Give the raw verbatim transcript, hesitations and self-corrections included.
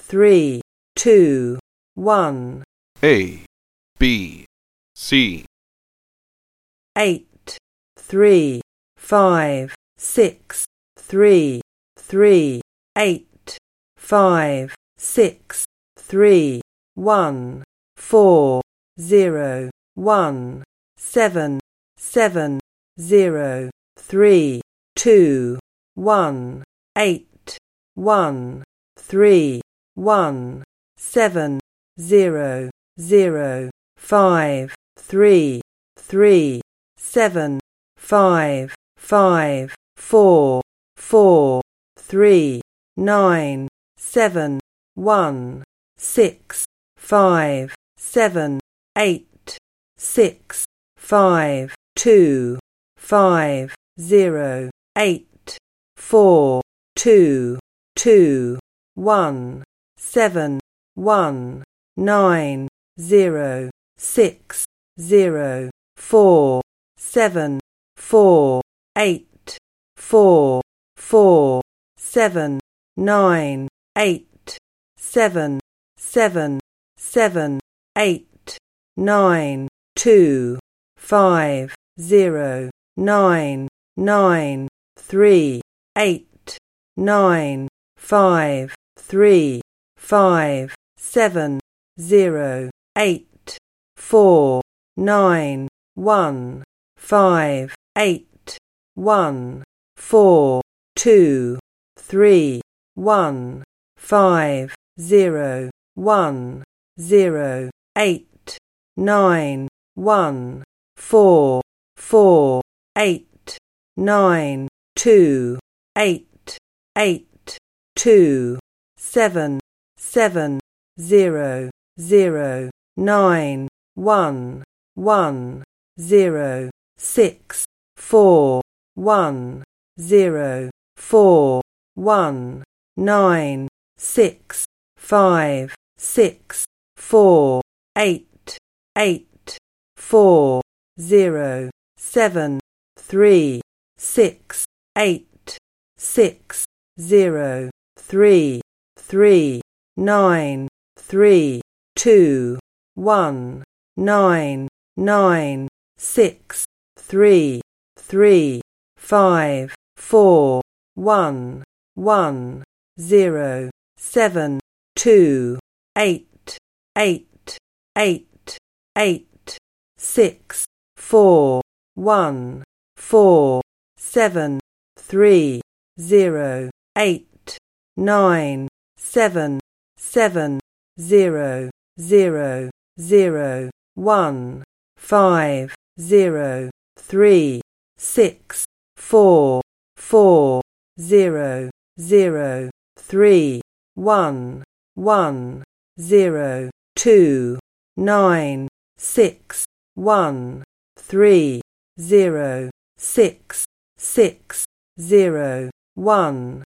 three, two, one. A, B, C. Eight, three, five, six, three, three, eight, five, six, three, one, four, zero, one, seven, seven, zero, three, two, one, eight, one, three, one, seven, zero, zero, five, three, three, seven, five, five, four, four, three, nine, seven, one, six, five, seven, eight, six, five, two, five, zero, eight, four, two, two, one, seven, one, nine, zero, six, zero, four, seven, four, eight, four, four, seven, nine, eight, seven, seven, seven, eight, nine, two, five, zero, nine, nine, three, eight, nine, five, three, five, seven, zero, eight, four, nine, one, five, eight, one, four, two, three, one, five, zero, one, zero, eight, nine, one, four, four, eight, nine, two, eight, eight, two, seven, seven, zero, zero, nine, one, one, zero, six, four, one, zero, four, one, nine, six, five, six, four, eight, eight, four, zero, seven, three, six, eight, six, zero, three, three, nine, three, two, one, nine, nine, six, three, three, five, four, one, one, zero, seven, two, eight, eight, eight, eight, six, four, one, four, seven, three, zero, eight, nine, seven, seven, zero, zero, zero, one, five, zero, three, six, four, four, zero, zero, three, one, one, zero, two, nine, six, one, three, zero, six, six, zero, one.